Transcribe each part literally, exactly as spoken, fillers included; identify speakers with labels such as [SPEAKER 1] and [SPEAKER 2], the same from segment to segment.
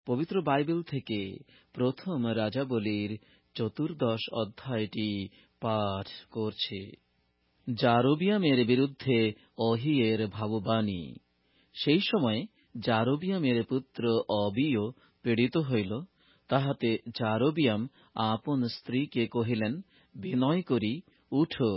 [SPEAKER 1] পবিত্র বাইবেল থেকে প্রথম রাজাবলীর চতুর্দশ অধ্যায়টি পাঠ করছি। যারোবিয়ামের বিরুদ্ধে অহিয়ের ভাববাণী। সেই সময় যারোবিয়ামের পুত্র অবিও পীড়িত হইল। তাহাতে যারোবিয়াম আপন স্ত্রীকে কহিলেন, বিনয় করি উঠো,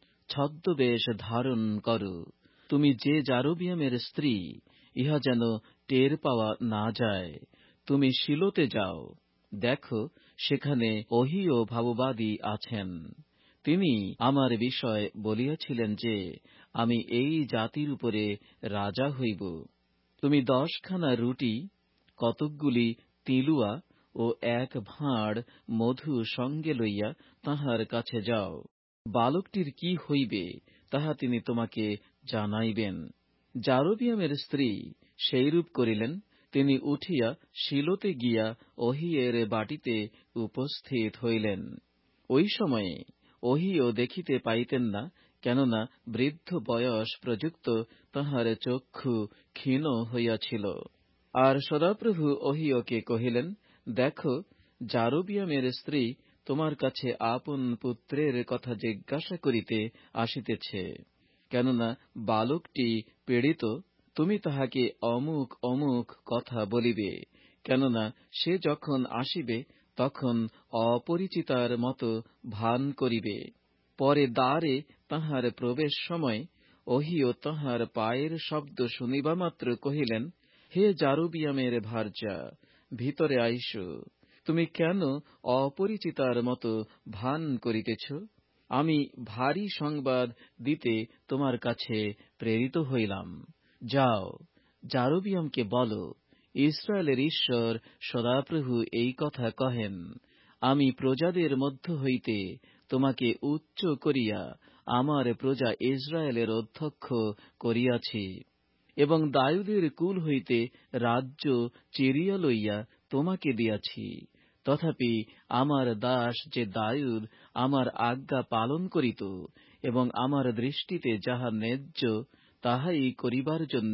[SPEAKER 1] ছদ্মবেশ ধারণ করো। তুমি যে যারোবিয়ামের স্ত্রী, ইহা যেন টের পাওয়া না যায়। তুমি শিলোতে যাও, দেখো সেখানে অহিও ভাববাদী আছেন। তিনি আমার বিষয় বলিয়াছিলেন যে, আমি এই জাতির উপরে রাজা হইব। তুমি দশখানা রুটি, কতকগুলি তিলুয়া ও এক ভাঁড় মধু সঙ্গে লইয়া তাঁহার কাছে যাও। বালকটির কি হইবে তাহা তিনি তোমাকে জানাইবেন। যারোবিয়ামের স্ত্রী সেইরূপ করিলেন। তিনি উঠিয়া শিলোতে গিয়া অহিয়ের বাটিতে উপস্থিত হইলেন। ওই সময়ে অহিও দেখিতে পাইতেন না, কেননা বৃদ্ধ বয়স প্রযুক্ত তাঁহার চক্ষু ক্ষীণ হইয়াছিল। আর সদাপ্রভু অহিওকে কহিলেন, দেখো, যারোবিয়ামের স্ত্রী তোমার কাছে আপন পুত্রের কথা জিজ্ঞাসা করিতে আসিতেছে। কেননা বালকটি পীড়িত, তুমি তাহাকে অমুক অমুক কথা বলিবে। কেননা সে যখন আসিবে তখন অপরিচিতার মতো ভান করিবে। পরে দ্বারে তাহার প্রবেশ সময় অহিও তাহার পায়ের শব্দ শুনিবা মাত্র কহিলেন, হে যারোবিয়ামের ভার্যা, ভিতরে আইস। তুমি কেন অপরিচিতার মতো ভান করিতেছ? আমি ভারী সংবাদ দিতে তোমার কাছে প্রেরিত হইলাম। যাও, যারোবিয়ামকে বলো, ইসরায়েলের ঈশ্বর সদাপ্রভু এই কথা কহেন, আমি প্রজাদের মধ্য হইতে তোমাকে উচ্চ করিয়া আমার প্রজা ইসরায়েলের অধ্যক্ষ করিয়াছি, এবং দাউদের কুল হইতে রাজ্য চিরিয়া লইয়া তোমাকে দিয়াছি। তথাপি আমার দাস যে দাউদ আমার আজ্ঞা পালন করিত এবং আমার দৃষ্টিতে যাহা ন্যায্য তাহাই করিবার জন্য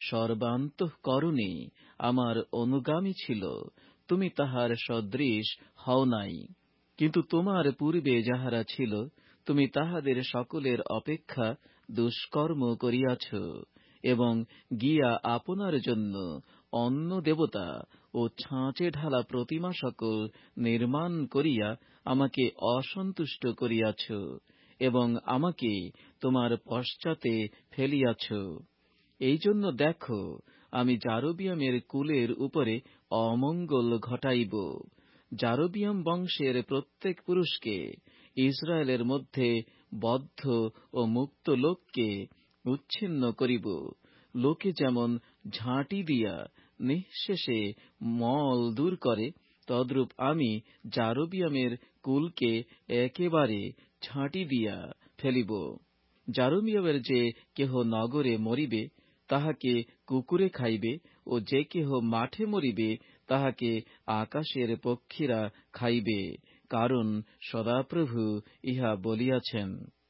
[SPEAKER 1] সর্বান্তঃকরণে আমার অনুগামী ছিল, তুমি তাহার সদৃশ হও নাই। কিন্তু তোমার পূর্বে যাহারা ছিল, তুমি তাহাদের সকলের অপেক্ষা দুষ্কর্ম করিয়াছ, এবং গিয়া আপনার জন্য অন্য দেবতা ও ছাঁচে ঢালা প্রতিমা সকল নির্মাণ করিয়া আমাকে অসন্তুষ্ট করিয়াছ, এবং আমাকে তোমার পশ্চাতে ফেলিয়াছ। এই জন্য দেখো, আমি যারোবিয়ামের কুলের উপরে অমঙ্গল ঘটাইব। যারোবিয়াম বংশের প্রত্যেক পুরুষকে, ইসরায়েলের মধ্যে বদ্ধ ও মুক্ত লোককে উচ্ছিন্ন করিব। লোকে যেমন ঝাঁটি দিয়া নিঃশেষে মল দূর করে, তদ্রূপ আমি যারোবিয়ামের কুলকে একেবারে ঝাঁটি দিয়া ফেলিব। যারোবিয়ামের যে কেহ নগরে মরিবে, তাহাকে কুকুরে খাইবে, ও যে কেহ মাঠে মরিবে, তাহাকে আকাশের পক্ষীরা খাইবে, কারণ সদাপ্রভু ইহা বলিয়াছেন।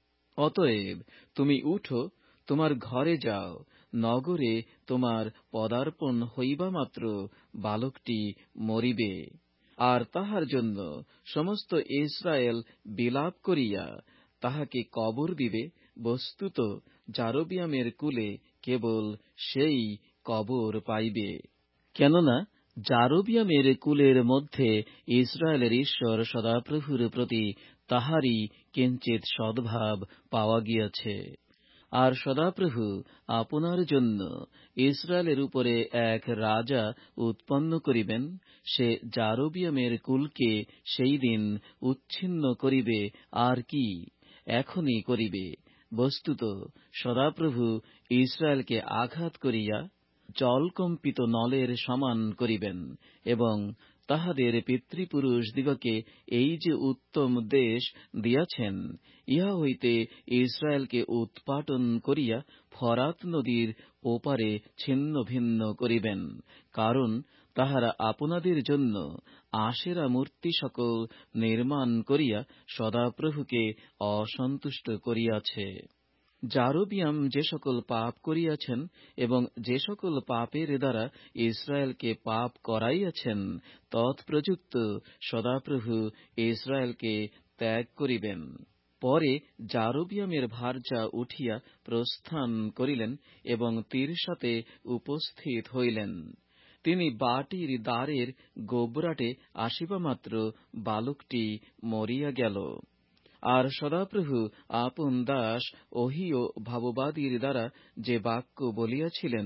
[SPEAKER 1] অতএব তুমি উঠো, তোমার ঘরে যাও। নগরে তোমার পদার্পণ হইবা মাত্র বালকটি মরিবে। আর তাহার জন্য সমস্ত ইসরায়েল বিলাপ করিয়া তাহাকে কবর দিবে। বস্তুত যারোবিয়ামের কুলে কেবল সেই কবর পাইবে। কেননা যারোবিয়ামের কুলের মধ্যে ইসরায়েলের ঈশ্বর সদাপ্রভুর প্রতি তাহারই কিঞ্চিৎ সদ্ভাব পাওয়া গিয়াছে। আর সদাপ্রভু আপনার জন্য ইসরায়েলের উপরে এক রাজা উৎপন্ন করিবেন। সে যারোবিয়ামের কুলকে সেই দিন উচ্ছিন্ন করিবে, আর কি এখনই করিবে। বস্তুত সদাপ্রভু ইসরায়েলকে আঘাত করিয়া জলকম্পিত নলের সমান করিবেন, এবং তাহাদের পিতৃপুরুষ দিগকে এই যে উত্তম দেশ দিয়াছেন, ইহা হইতে ইসরায়েলকে উৎপাটন করিয়া ফরাত নদীর ওপারে ছিন্ন ভিন্ন করিবেন। কারণ তাহারা আপনাদের জন্য আশেরা মূর্তি সকল নির্মাণ করিয়া সদাপ্রভুকে অসন্তুষ্ট করিয়াছে। যারোবিয়াম যে সকল পাপ করিয়াছেন এবং যে সকল পাপের দ্বারা ইসরায়েলকে পাপ করাইয়াছেন, তৎপ্রযুক্ত সদাপ্রভু ইসরায়েলকে ত্যাগ করিবেন। পরে যারোবিয়ামের ভার্যা উঠিয়া প্রস্থান করিলেন এবং তিরসাতে উপস্থিত হইলেন। তিনি বাটির দ্বারের গোবরাটে আসিবামাত্র বালকটি মরিয়া গেল। আর সদাপ্রভু আপন দাস ওহিও ভাববাদীর দ্বারা যে বাক্য বলিয়াছিলেন,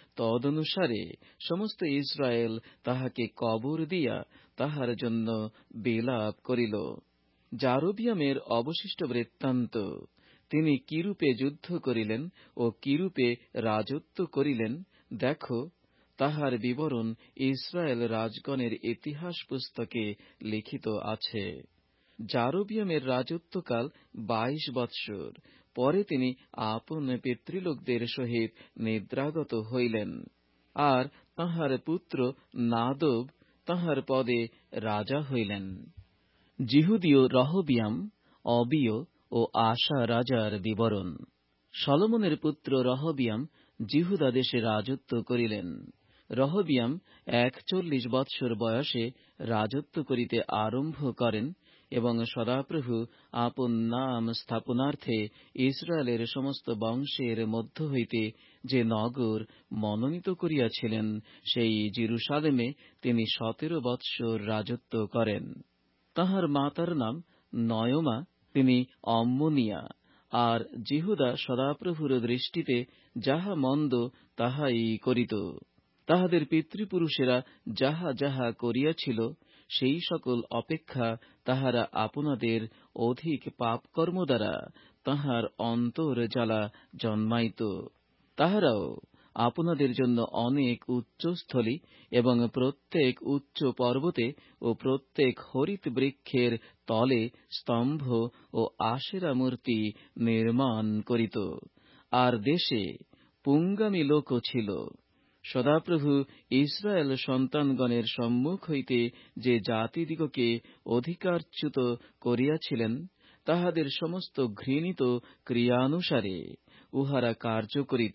[SPEAKER 1] তদনুসারে সমস্ত ইসরায়েল তাহাকে কবর দিয়া তাহার জন্য বিলাপ করিল। যারোবিয়ামের অবশিষ্ট বৃত্তান্ত। তিনি কিরূপে যুদ্ধ করিলেন ও কিরূপে রাজত্ব করিলেন, দেখো, তাহার বিবরণ ইসরায়েল রাজগণের ইতিহাস পুস্তকে লিখিত আছে। যারোবিয়ামের রাজত্বকাল বাইশ বৎসর। পরে তিনি আপন পিতৃলোকদের সহিত নিদ্রাগত হইলেন। আর তাঁহার পুত্র নাদব তাঁহার পদে রাজা হইলেন। যিহুদীয় রহবিয়াম, অবিয় ও আশা রাজার বিবরণ। সলোমনের পুত্র রহবিয়াম যিহুদা দেশে রাজত্ব করিলেন। রহবিয়াম একচল্লিশ বৎসর বয়সে রাজত্ব করিতে আরম্ভ করেন এবং সদাপ্রভু আপন নাম স্থাপনার্থে ইসরায়েলের সমস্ত বংশের মধ্য হইতে যে নগর মনোনীত করিয়াছিলেন, সেই জেরুসালেমে তিনি সতেরো বৎসর রাজত্ব করেন। তাঁহার মাতার নাম নয়মা, তিনি অম্মনিয়া। আর যিহুদা সদাপ্রভুর দৃষ্টিতে যাহা মন্দ তাহাই করিত। তাহাদের পিতৃপুরুষেরা যাহা যাহা করিয়াছিল, সেই সকল অপেক্ষা তাহারা আপনাদের অধিক পাপকর্ম দ্বারা তাহার অন্তর জ্বালা জন্মাইত। তাহারাও আপনাদের জন্য অনেক উচ্চস্থলী এবং প্রত্যেক উচ্চ পর্বতে ও প্রত্যেক হরিত বৃক্ষের তলে স্তম্ভ ও আশেরা মূর্তি নির্মাণ করিত। আর দেশে পুঙ্গামী লোকও ছিল। সদাপ্রভু ইসরায়েল সন্তানগণের সম্মুখ হইতে যে জাতিদিগকে অধিকারচ্যুত করিয়াছিলেন, তাহাদের সমস্ত ঘৃণিত ক্রিয়ানুসারে উহারা কার্য করিত।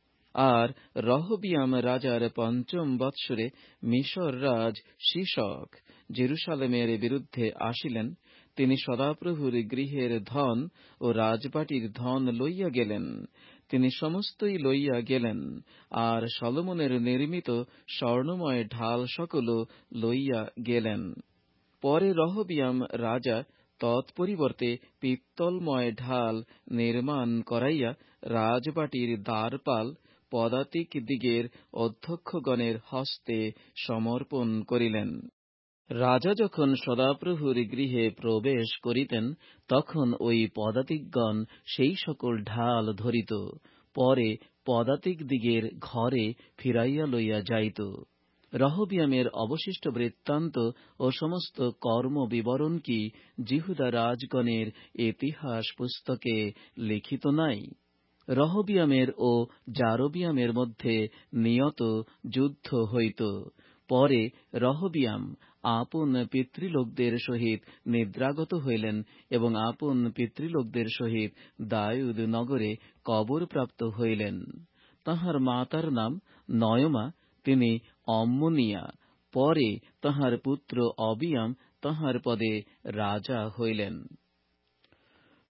[SPEAKER 1] আর রহবিয়াম রাজার পঞ্চম বৎসরে মিশর রাজ শীশক জেরুসালেমের বিরুদ্ধে আসিলেন। তিনি সদাপ্রভুর গৃহের ধন ও রাজবাটির ধন লইয়া গেলেন। তিনি সমস্তই লইয়া গেলেন, আর সলোমনের নির্মিত স্বর্ণময় ঢাল সকলও লইয়া গেলেন। পরে রহবিয়াম রাজা তৎপরিবর্তে পিত্তলময় ঢাল নির্মাণ করাইয়া রাজবাটির দ্বারপাল পদাতিক দিগের অধ্যক্ষগণের হস্তে সমর্পণ করিলেন। রাজা যখন সদাপ্রভুর গৃহে প্রবেশ করিতেন, তখন ওই পদাতিকগণ সেই সকল ঢাল ধরিত, পরে পদাতিক দিগের ঘরে ফিরাইয়া লইয়া যাইত। রহবিয়ামের অবশিষ্ট বৃত্তান্ত ও সমস্ত কর্ম বিবরণ কি যিহুদা রাজগণের ইতিহাস পুস্তকে লিখিত নাই? রহবিয়ামের ও যারোবিয়ামের মধ্যে নিয়ত যুদ্ধ হইত। পরে রহবিয়াম আপন পিতৃলোকদের সহিত নিদ্রাগত হইলেন এবং আপন পিতৃলোকদের সহিত দাউদ নগরে কবরপ্রাপ্ত হইলেন। তাঁহার মাতার নাম নয়মা, তিনি অম্মনিয়া। পরে তাঁহার পুত্র অবিয়াম তাঁহার পদে রাজা হইলেন।